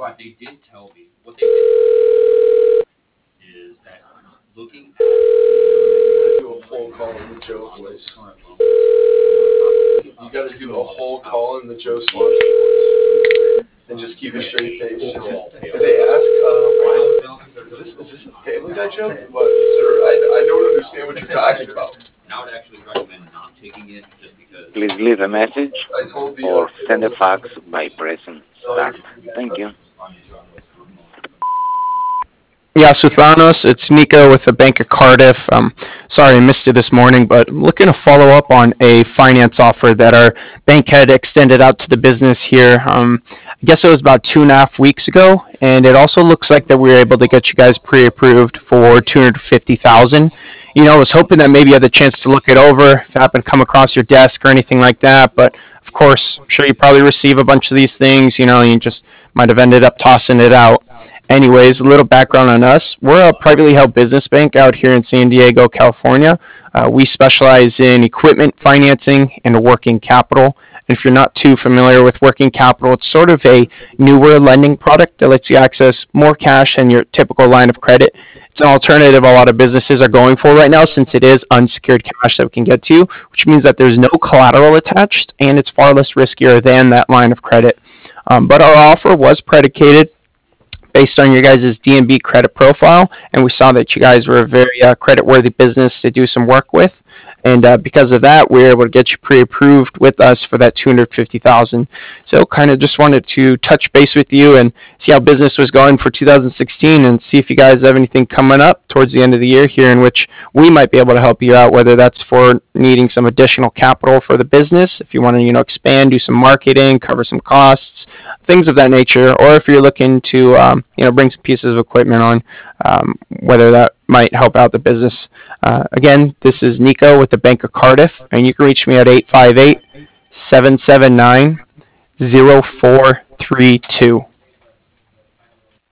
But they did tell me what they did is that looking at do a whole call in the Joe voice. You gotta do a whole call in the Joe Swanson voice. And just keep a straight face. Just, if they ask, is this a Family Guy joke? What, sir, I don't understand what you're talking about. and I would actually recommend not taking it just because Please leave a message I told the or send a fax by pressing star. Thank you. Yeah, Suthanos, it's Nico with the Bank of Cardiff. Sorry I missed it this morning, but I'm looking to follow up on a finance offer that our bank had extended out to the business here. I guess it was about 2.5 weeks ago, and it also looks like that we were able to get you guys pre-approved for $250,000. I was hoping that maybe you had the chance to look it over, if it happened to come across your desk or anything like that. But of course, I'm sure you probably receive a bunch of these things. You just might have ended up tossing it out. Anyways, a little background on us. We're a privately held business bank out here in San Diego, California. We specialize in equipment financing and working capital. And if you're not too familiar with working capital, it's sort of a newer lending product that lets you access more cash than your typical line of credit. It's an alternative a lot of businesses are going for right now since it is unsecured cash that we can get to, which means that there's no collateral attached and it's far less riskier than that line of credit. But our offer was predicated based on your guys' DNB credit profile, and we saw that you guys were a very credit-worthy business to do some work with. And because of that, we were able to get you pre-approved with us for that $250,000. So kind of just wanted to touch base with you and see how business was going for 2016 and see if you guys have anything coming up towards the end of the year here in which we might be able to help you out, whether that's for needing some additional capital for the business, if you want to expand, do some marketing, cover some costs, things of that nature, or if you're looking to bring some pieces of equipment on, whether that might help out the business. Again, this is Nico with the Bank of Cardiff, and you can reach me at 858-779-0432.